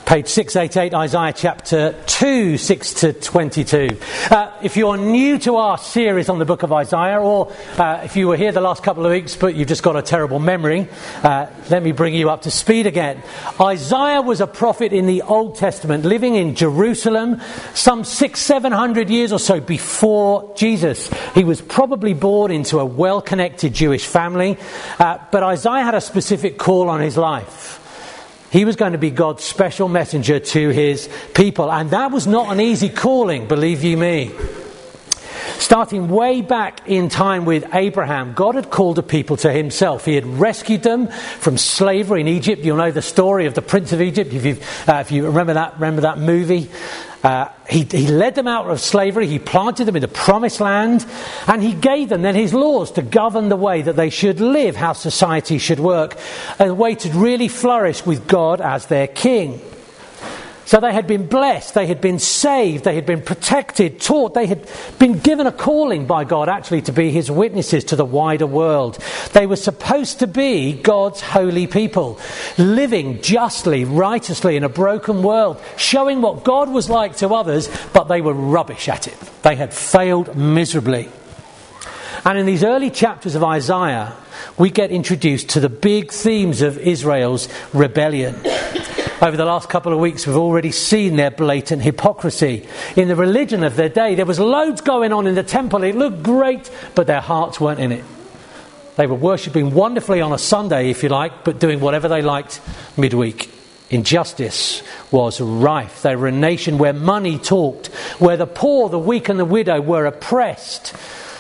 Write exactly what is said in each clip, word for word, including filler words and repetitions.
Page six eighty-eight, Isaiah chapter two, six to twenty-two. Uh, if you're new to our series on the book of Isaiah, or uh, if you were here the last couple of weeks but you've just got a terrible memory, uh, let me bring you up to speed again. Isaiah was a prophet in the Old Testament, living in Jerusalem some six, seven hundred years or so before Jesus. He was probably born into a well-connected Jewish family, uh, but Isaiah had a specific call on his life. He was going to be God's special messenger to his people. And that was not an easy calling, believe you me. Starting way back in time with Abraham, God had called a people to himself. He had rescued them from slavery in Egypt. You'll know the story of the Prince of Egypt, if, you've, uh, if you remember that, remember that movie. Uh, he, he led them out of slavery, he planted them in the promised land, and he gave them then his laws to govern the way that they should live, how society should work, a way to really flourish with God as their king. So they had been blessed, they had been saved, they had been protected, taught, they had been given a calling by God actually to be his witnesses to the wider world. They were supposed to be God's holy people, living justly, righteously in a broken world, showing what God was like to others, but they were rubbish at it. They had failed miserably. And in these early chapters of Isaiah, we get introduced to the big themes of Israel's rebellion. Over the last couple of weeks, we've already seen their blatant hypocrisy. In the religion of their day, there was loads going on in the temple. It looked great, but their hearts weren't in it. They were worshipping wonderfully on a Sunday, if you like, but doing whatever they liked midweek. Injustice was rife. They were a nation where money talked, where the poor, the weak and the widow were oppressed.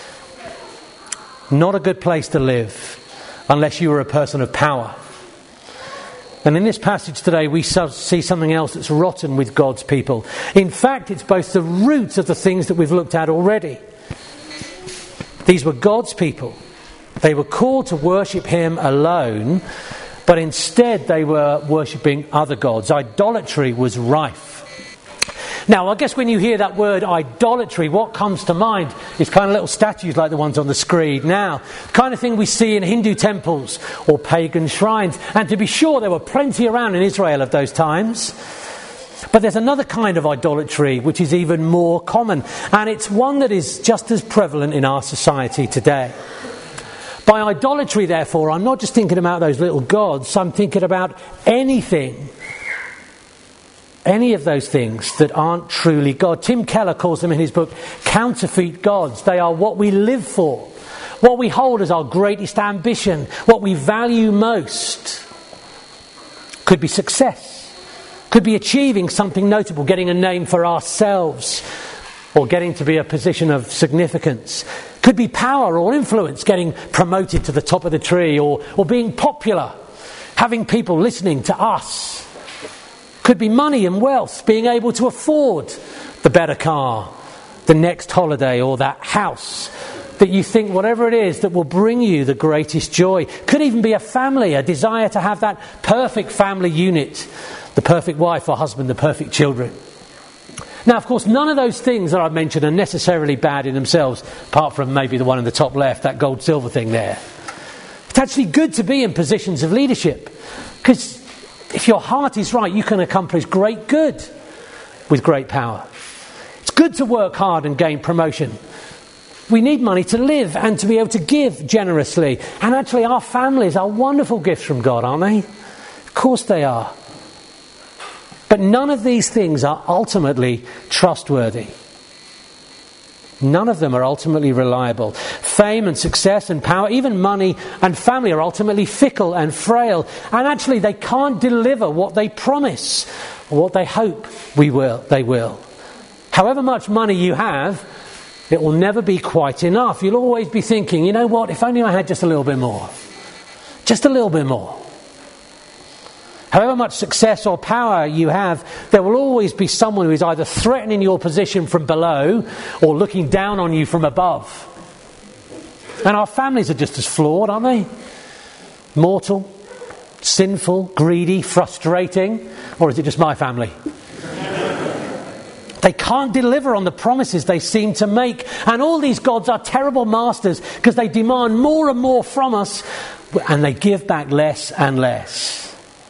Not a good place to live unless you were a person of power. And in this passage today, we see something else that's rotten with God's people. In fact, it's both the roots of the things that we've looked at already. These were God's people. They were called to worship him alone, but instead they were worshipping other gods. Idolatry was rife. Now, I guess when you hear that word idolatry, what comes to mind is kind of little statues like the ones on the screen now. The kind of thing we see in Hindu temples or pagan shrines. And to be sure, there were plenty around in Israel of those times. But there's another kind of idolatry which is even more common. And it's one that is just as prevalent in our society today. By idolatry, therefore, I'm not just thinking about those little gods. I'm thinking about anything. Any of those things that aren't truly God. Tim Keller calls them in his book counterfeit gods. They are what we live for, what we hold as our greatest ambition, what we value most. Could be success, could be achieving something notable, getting a name for ourselves, or getting to be a position of significance. Could be power or influence, getting promoted to the top of the tree, or, or being popular, having people listening to us. Could be money and wealth, being able to afford the better car, the next holiday, or that house that you think, whatever it is, that will bring you the greatest joy. Could even be a family, a desire to have that perfect family unit, the perfect wife or husband, the perfect children. Now, of course, none of those things that I've mentioned are necessarily bad in themselves, apart from maybe the one in the top left, that gold-silver thing there. It's actually good to be in positions of leadership, because if your heart is right, you can accomplish great good with great power. It's good to work hard and gain promotion. We need money to live and to be able to give generously. And actually, our families are wonderful gifts from God, aren't they? Of course they are. But none of these things are ultimately trustworthy. None of them are ultimately reliable. Fame and success and power, even money and family, are ultimately fickle and frail. And actually, they can't deliver what they promise or what they hope we will. They will. However much money you have, it will never be quite enough. You'll always be thinking, you know what, if only I had just a little bit more. Just a little bit more. However much success or power you have, there will always be someone who is either threatening your position from below or looking down on you from above. And our families are just as flawed, aren't they? Mortal, sinful, greedy, frustrating. Or is it just my family? They can't deliver on the promises they seem to make. And all these gods are terrible masters because they demand more and more from us, and they give back less and less.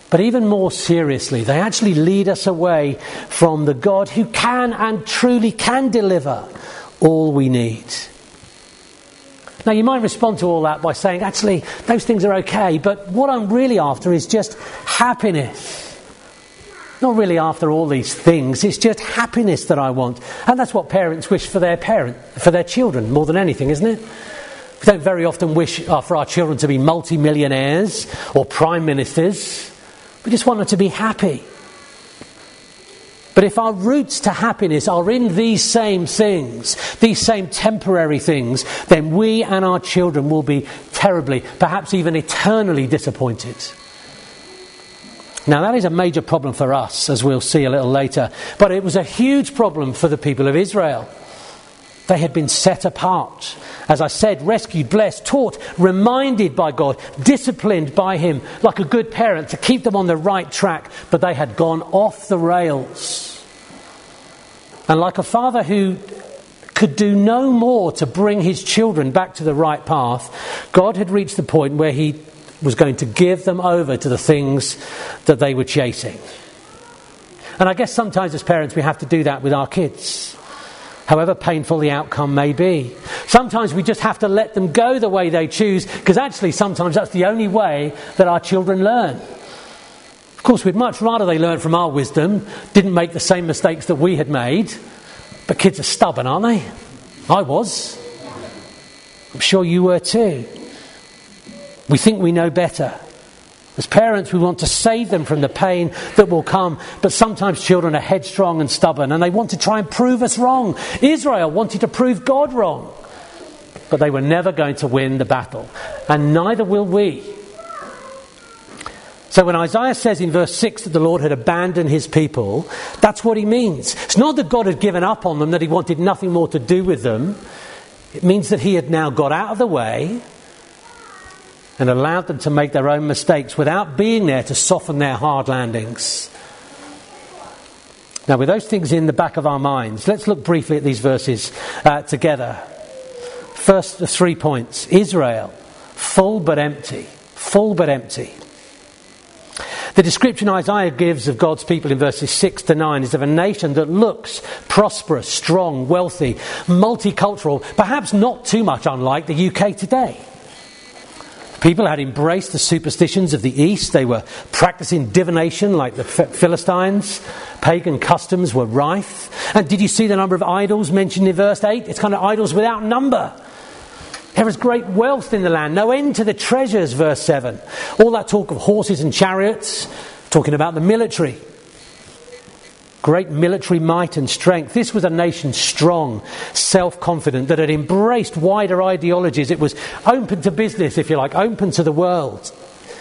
But even more seriously, they actually lead us away from the God who can and truly can deliver all we need. Now, you might respond to all that by saying, actually, those things are okay, but what I'm really after is just happiness. Not really after all these things, it's just happiness that I want. And that's what parents wish for their parent, for their children, more than anything, isn't it? We don't very often wish uh, for our children to be multi-millionaires or prime ministers. We just want them to be happy. But if our roots to happiness are in these same things, these same temporary things, then we and our children will be terribly, perhaps even eternally disappointed. Now, that is a major problem for us, as we'll see a little later. But it was a huge problem for the people of Israel. They had been set apart. As I said, rescued, blessed, taught, reminded by God, disciplined by Him, like a good parent, to keep them on the right track. But they had gone off the rails. And like a father who could do no more to bring his children back to the right path, God had reached the point where He was going to give them over to the things that they were chasing. And I guess sometimes as parents we have to do that with our kids, however painful the outcome may be. Sometimes we just have to let them go the way they choose, because actually sometimes that's the only way that our children learn. Of course, we'd much rather they learn from our wisdom, didn't make the same mistakes that we had made. But kids are stubborn, aren't they? I was. I'm sure you were too. We think we know better. As parents, we want to save them from the pain that will come. But sometimes children are headstrong and stubborn, and they want to try and prove us wrong. Israel wanted to prove God wrong. But they were never going to win the battle. And neither will we. So when Isaiah says in verse six that the Lord had abandoned His people, that's what he means. It's not that God had given up on them, that He wanted nothing more to do with them. It means that He had now got out of the way and allowed them to make their own mistakes without being there to soften their hard landings. Now, with those things in the back of our minds, let's look briefly at these verses uh, together. First, the three points. Israel, full but empty. Full but empty. The description Isaiah gives of God's people in verses six to nine is of a nation that looks prosperous, strong, wealthy, multicultural, perhaps not too much unlike the U K today. People had embraced the superstitions of the East. They were practicing divination like the Philistines. Pagan customs were rife. And did you see the number of idols mentioned in verse eight? It's kind of idols without number. There is great wealth in the land, no end to the treasures, verse seven. All that talk of horses and chariots, talking about the military. Great military might and strength. This was a nation strong, self-confident, that had embraced wider ideologies. It was open to business, if you like, open to the world.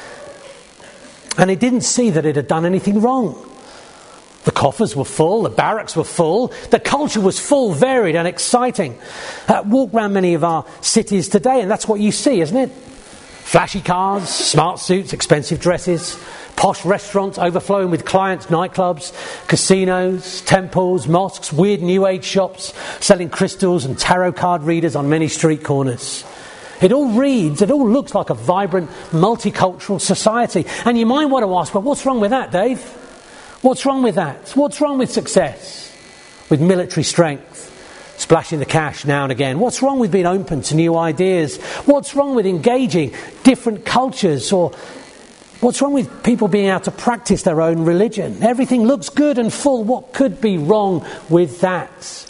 And it didn't see that it had done anything wrong. The coffers were full, the barracks were full, the culture was full, varied and exciting. Uh, walk around many of our cities today and that's what you see, isn't it? Flashy cars, smart suits, expensive dresses, posh restaurants overflowing with clients, nightclubs, casinos, temples, mosques, weird new age shops selling crystals and tarot card readers on many street corners. It all reads, it all looks like a vibrant, multicultural society. And you might want to ask, well, what's wrong with that, Dave? What's wrong with that? What's wrong with success? With military strength? Splashing the cash now and again? What's wrong with being open to new ideas? What's wrong with engaging different cultures? Or what's wrong with people being able to practice their own religion? Everything looks good and full. What could be wrong with that?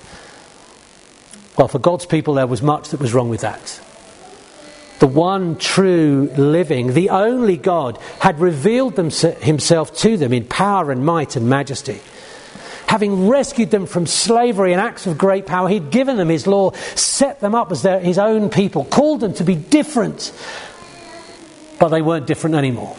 Well, for God's people, there was much that was wrong with that. The one true living, the only God, had revealed them, himself to them in power and might and majesty. Having rescued them from slavery and acts of great power, he'd given them his law, set them up as their, his own people, called them to be different. But they weren't different anymore.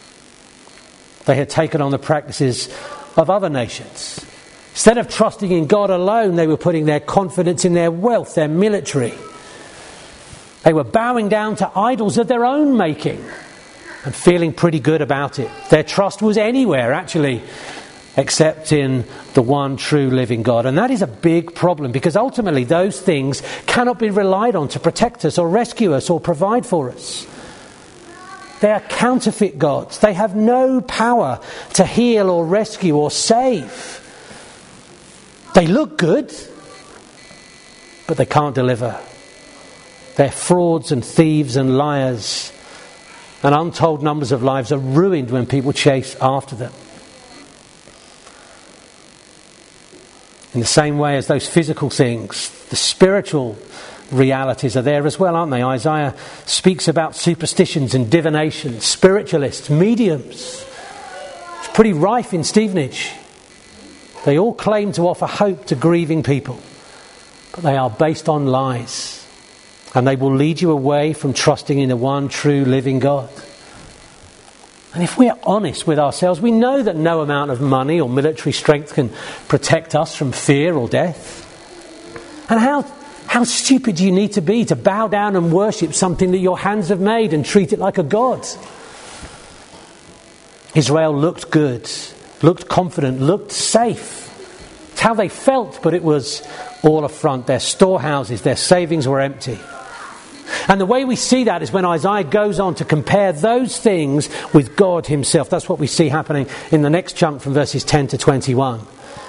They had taken on the practices of other nations. Instead of trusting in God alone, they were putting their confidence in their wealth, their military. They were bowing down to idols of their own making and feeling pretty good about it. Their trust was anywhere, actually, except in the one true living God. And that is a big problem, because ultimately those things cannot be relied on to protect us or rescue us or provide for us. They are counterfeit gods. They have no power to heal or rescue or save. They look good, but they can't deliver. They're frauds and thieves and liars. And untold numbers of lives are ruined when people chase after them. In the same way as those physical things, the spiritual realities are there as well, aren't they? Isaiah speaks about superstitions and divination, spiritualists, mediums. It's pretty rife in Stevenage. They all claim to offer hope to grieving people, but they are based on lies. And they will lead you away from trusting in the one true living God. And if we're honest with ourselves, we know that no amount of money or military strength can protect us from fear or death. And how, how stupid do you need to be to bow down and worship something that your hands have made and treat it like a god? Israel looked good, looked confident, looked safe. It's how they felt, but it was all a front. Their storehouses, their savings were empty. And the way we see that is when Isaiah goes on to compare those things with God himself. That's what we see happening in the next chunk from verses ten to twenty-one.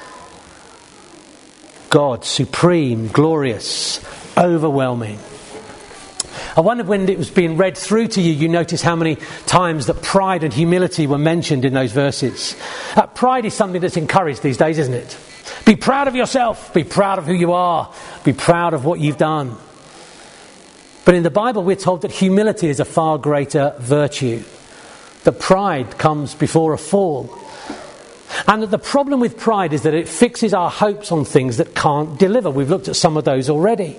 God, supreme, glorious, overwhelming. I wonder when it was being read through to you, you notice how many times that pride and humility were mentioned in those verses. Uh, pride is something that's encouraged these days, isn't it? Be proud of yourself. Be proud of who you are. Be proud of what you've done. But in the Bible, we're told that humility is a far greater virtue. That pride comes before a fall. And that the problem with pride is that it fixes our hopes on things that can't deliver. We've looked at some of those already.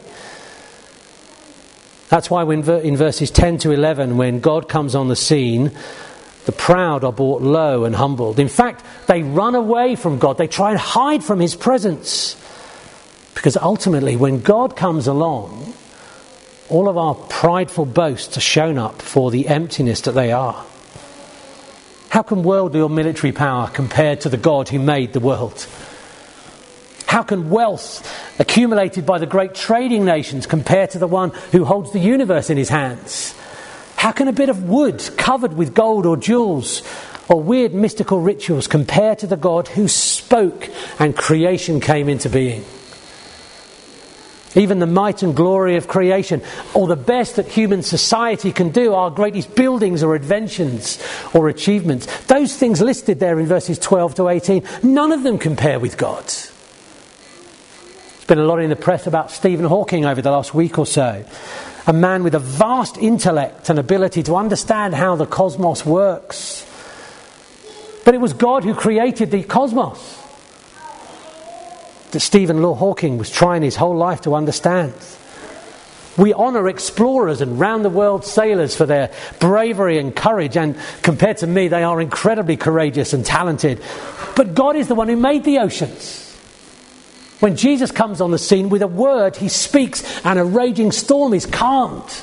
That's why when in verses ten to eleven, when God comes on the scene, the proud are brought low and humbled. In fact, they run away from God. They try and hide from his presence. Because ultimately, when God comes along, all of our prideful boasts are shown up for the emptiness that they are. How can worldly or military power compare to the God who made the world? How can wealth accumulated by the great trading nations compare to the one who holds the universe in his hands? How can a bit of wood covered with gold or jewels or weird mystical rituals compare to the God who spoke and creation came into being? Even the might and glory of creation, or the best that human society can do, our greatest buildings or inventions or achievements, those things listed there in verses twelve to eighteen, none of them compare with God. There's been a lot in the press about Stephen Hawking over the last week or so. A man with a vast intellect and ability to understand how the cosmos works. But it was God who created the cosmos that Stephen Hawking was trying his whole life to understand. We honour explorers and round-the-world sailors for their bravery and courage, and compared to me, they are incredibly courageous and talented. But God is the one who made the oceans. When Jesus comes on the scene, with a word he speaks and a raging storm is calmed.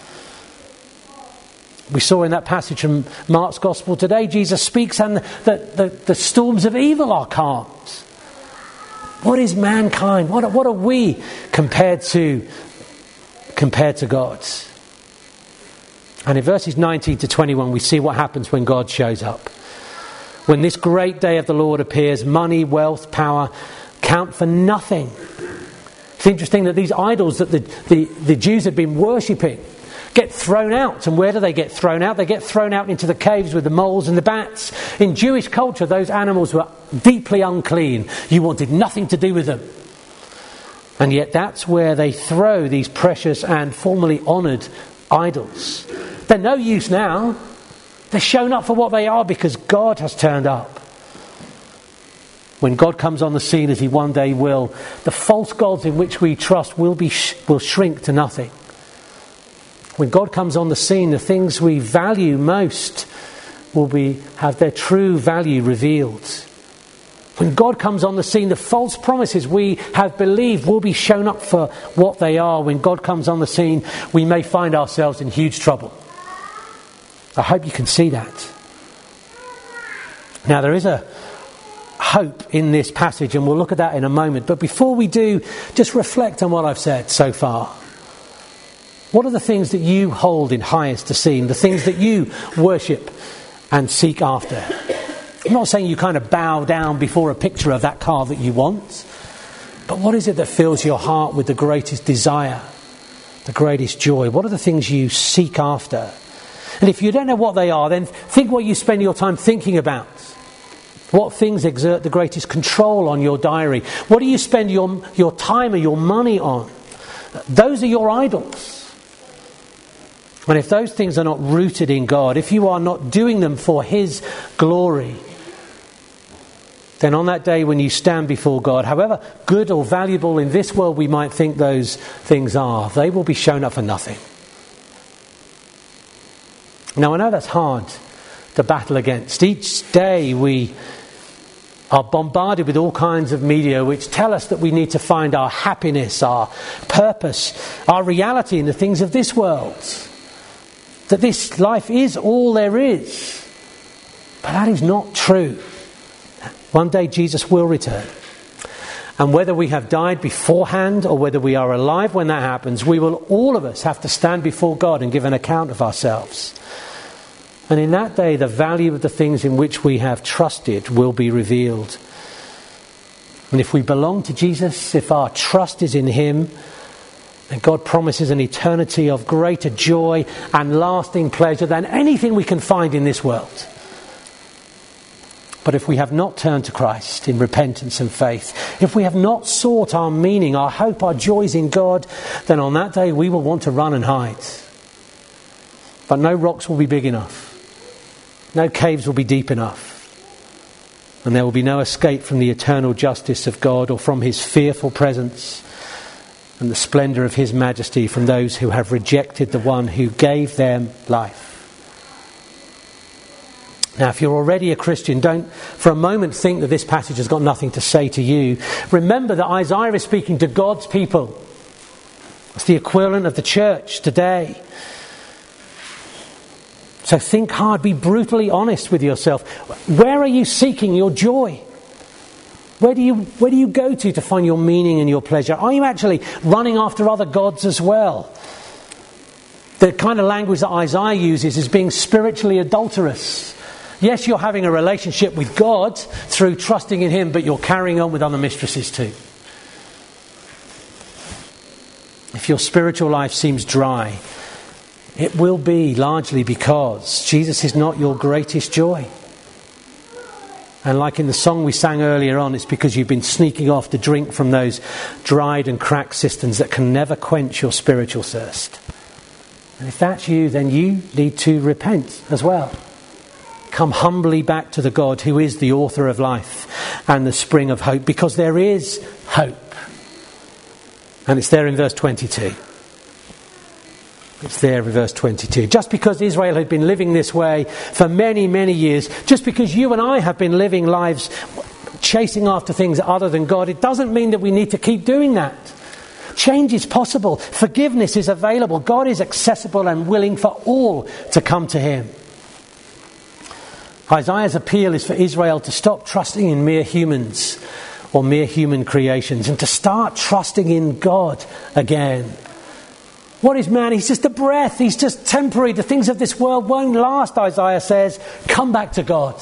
We saw in that passage from Mark's Gospel today, Jesus speaks and the, the, the storms of evil are calmed. What is mankind? What are, what are we compared to compared to God? And in verses nineteen to twenty-one, we see what happens when God shows up. When this great day of the Lord appears, money, wealth, power count for nothing. It's interesting that these idols that the, the, the Jews had been worshipping get thrown out. And where do they get thrown out? They get thrown out into the caves with the moles and the bats. In Jewish culture, those animals were deeply unclean. You wanted nothing to do with them. And yet that's where they throw these precious and formerly honoured idols. They're no use now. They're shown up for what they are because God has turned up. When God comes on the scene, as he one day will, the false gods in which we trust will be sh- will shrink to nothing. When God comes on the scene, the things we value most will be have their true value revealed. When God comes on the scene, the false promises we have believed will be shown up for what they are. When God comes on the scene, we may find ourselves in huge trouble. I hope you can see that. Now, there is a hope in this passage, and we'll look at that in a moment. But before we do, just reflect on what I've said so far. What are the things that you hold in highest esteem? The things that you worship and seek after? I'm not saying you kind of bow down before a picture of that car that you want. But what is it that fills your heart with the greatest desire, the greatest joy? What are the things you seek after? And if you don't know what they are, then think what you spend your time thinking about. What things exert the greatest control on your diary? What do you spend your, your time or your money on? Those are your idols. And if those things are not rooted in God, if you are not doing them for His glory, then on that day when you stand before God, however good or valuable in this world we might think those things are, they will be shown up for nothing. Now, I know that's hard to battle against. Each day we are bombarded with all kinds of media which tell us that we need to find our happiness, our purpose, our reality in the things of this world. That this life is all there is. But that is not true. One day Jesus will return. And whether we have died beforehand or whether we are alive when that happens, we will, all of us, have to stand before God and give an account of ourselves. And in that day, the value of the things in which we have trusted will be revealed. And if we belong to Jesus, if our trust is in Him, then God promises an eternity of greater joy and lasting pleasure than anything we can find in this world. But if we have not turned to Christ in repentance and faith, if we have not sought our meaning, our hope, our joys in God, then on that day we will want to run and hide. But no rocks will be big enough. No caves will be deep enough. And there will be no escape from the eternal justice of God or from His fearful presence and the splendour of His majesty from those who have rejected the one who gave them life. Now, if you're already a Christian, don't for a moment think that this passage has got nothing to say to you. Remember that Isaiah is speaking to God's people. It's the equivalent of the church today. So think hard, be brutally honest with yourself. Where are you seeking your joy? Where do you where do you go to to find your meaning and your pleasure? Are you actually running after other gods as well? The kind of language that Isaiah uses is being spiritually adulterous. Yes, you're having a relationship with God through trusting in Him, but you're carrying on with other mistresses too. If your spiritual life seems dry, it will be largely because Jesus is not your greatest joy. And like in the song we sang earlier on, it's because you've been sneaking off to drink from those dried and cracked cisterns that can never quench your spiritual thirst. And if that's you, then you need to repent as well. Come humbly back to the God who is the author of life and the spring of hope, because there is hope. And it's there in verse twenty-two. It's there in verse twenty-two. Just because Israel had been living this way for many, many years, just because you and I have been living lives chasing after things other than God, it doesn't mean that we need to keep doing that. Change is possible. Forgiveness is available. God is accessible and willing for all to come to Him. Isaiah's appeal is for Israel to stop trusting in mere humans or mere human creations and to start trusting in God again. What is man? He's just a breath. He's just temporary. The things of this world won't last, Isaiah says. Come back to God.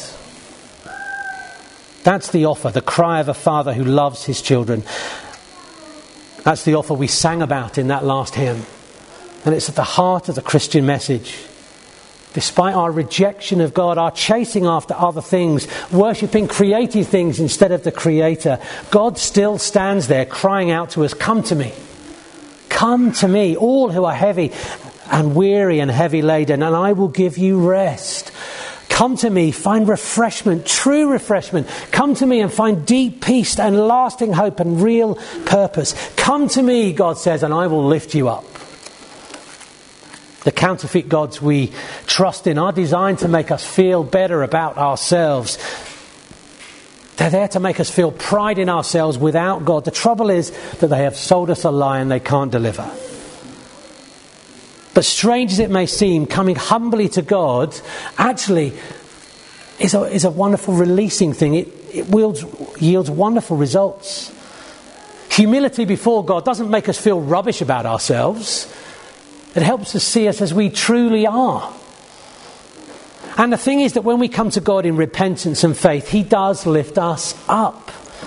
That's the offer, the cry of a father who loves his children. That's the offer we sang about in that last hymn. And it's at the heart of the Christian message. Despite our rejection of God, our chasing after other things, worshipping creative things instead of the Creator, God still stands there crying out to us, come to me. Come to me, all who are heavy and weary and heavy laden, and I will give you rest. Come to me, find refreshment, true refreshment. Come to me and find deep peace and lasting hope and real purpose. Come to me, God says, and I will lift you up. The counterfeit gods we trust in are designed to make us feel better about ourselves. They're there to make us feel pride in ourselves without God. The trouble is that they have sold us a lie and they can't deliver. But strange as it may seem, coming humbly to God actually is a, is a wonderful releasing thing. It, it yields, yields wonderful results. Humility before God doesn't make us feel rubbish about ourselves. It helps us see us as we truly are. And the thing is that when we come to God in repentance and faith, He does lift us up.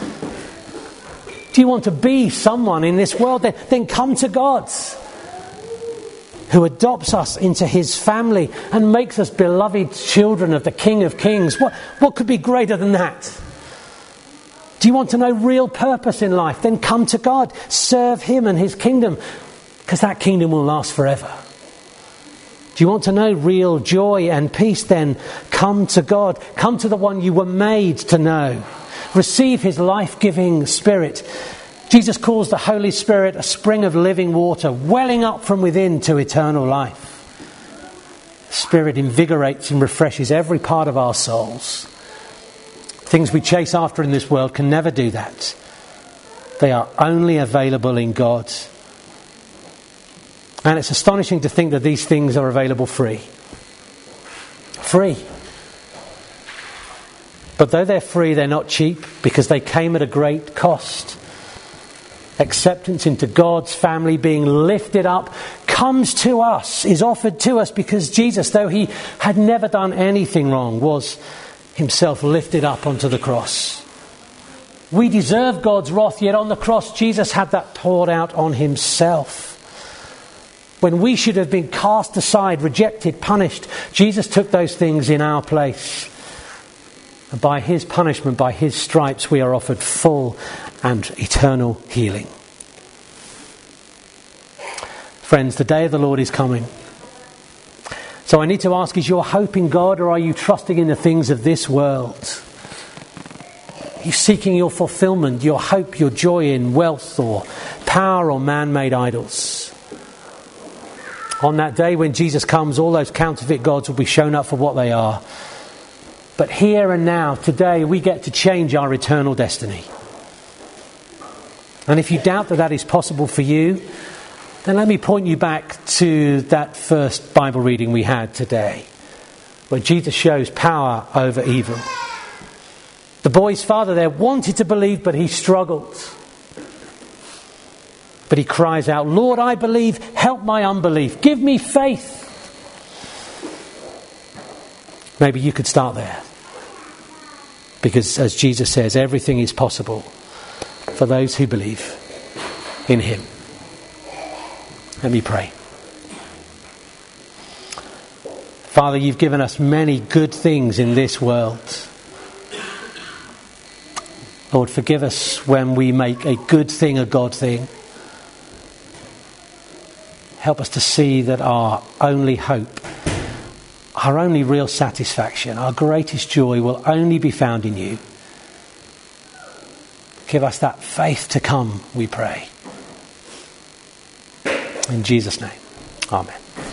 Do you want to be someone in this world? Then, then come to God, who adopts us into His family and makes us beloved children of the King of Kings. What, what could be greater than that? Do you want to know real purpose in life? Then come to God. Serve Him and His kingdom, because that kingdom will last forever. Do you want to know real joy and peace? Then come to God. Come to the one you were made to know. Receive His life-giving Spirit. Jesus calls the Holy Spirit a spring of living water, welling up from within to eternal life. The Spirit invigorates and refreshes every part of our souls. Things we chase after in this world can never do that. They are only available in God. And it's astonishing to think that these things are available free. Free. But though they're free, they're not cheap, because they came at a great cost. Acceptance into God's family, being lifted up, comes to us, is offered to us, because Jesus, though He had never done anything wrong, was Himself lifted up onto the cross. We deserve God's wrath, yet on the cross Jesus had that poured out on Himself. When we should have been cast aside, rejected, punished, Jesus took those things in our place. And by His punishment, by His stripes, we are offered full and eternal healing. Friends, the day of the Lord is coming. So I need to ask, is your hope in God, or are you trusting in the things of this world? Are you seeking your fulfillment, your hope, your joy in wealth or power or man-made idols? On that day when Jesus comes, all those counterfeit gods will be shown up for what they are. But here and now, today, we get to change our eternal destiny. And if you doubt that that is possible for you, then let me point you back to that first Bible reading we had today, where Jesus shows power over evil. The boy's father there wanted to believe, but he struggled. But he cries out, "Lord, I believe, help my unbelief. Give me faith." Maybe you could start there. Because as Jesus says, everything is possible for those who believe in Him. Let me pray. Father, You've given us many good things in this world. Lord, forgive us when we make a good thing a God thing. Help us to see that our only hope, our only real satisfaction, our greatest joy will only be found in You. Give us that faith to come, we pray. In Jesus' name, amen.